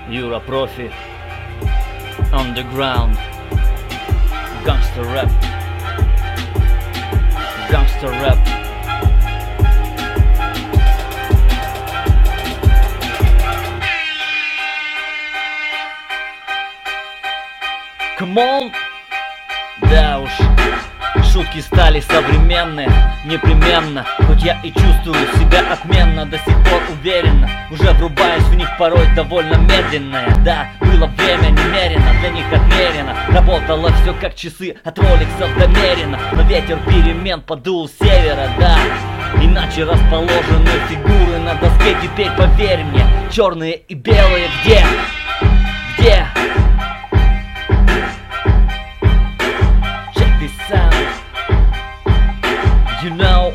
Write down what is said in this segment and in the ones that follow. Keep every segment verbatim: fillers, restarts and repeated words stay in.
Юра Профи, Underground, Gangster Rap, Gangster Rap. Come on! Да уж, шутки стали современные, непременно. Хоть я и чувствую себя отменно, до сих пор уверенно уже врубаюсь в них порой довольно медленное. Да, было время немерено, для них отмерено. Работало все как часы от роликсов до Мерина. Но ветер перемен подул с севера, да. Иначе расположены фигуры на доске теперь, поверь мне. Черные и белые где? Где? You know.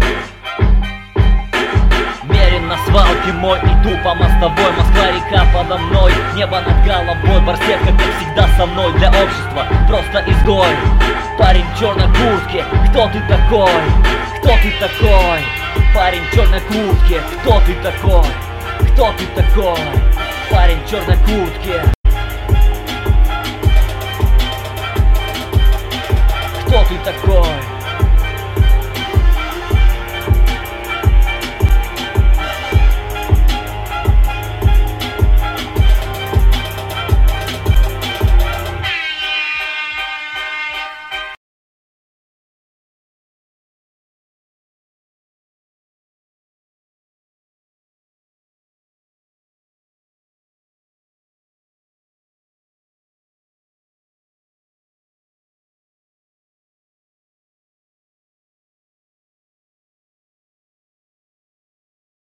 Мерен на свалке мой, иду по мостовой. Москва-река подо мной, небо над головой. Барсетка, как всегда, со мной. Для общества просто изгой. Парень в черной куртке, кто ты такой? Кто ты такой? Парень в черной куртке, кто ты такой? Кто ты такой? Парень в черной куртке. Кто ты такой?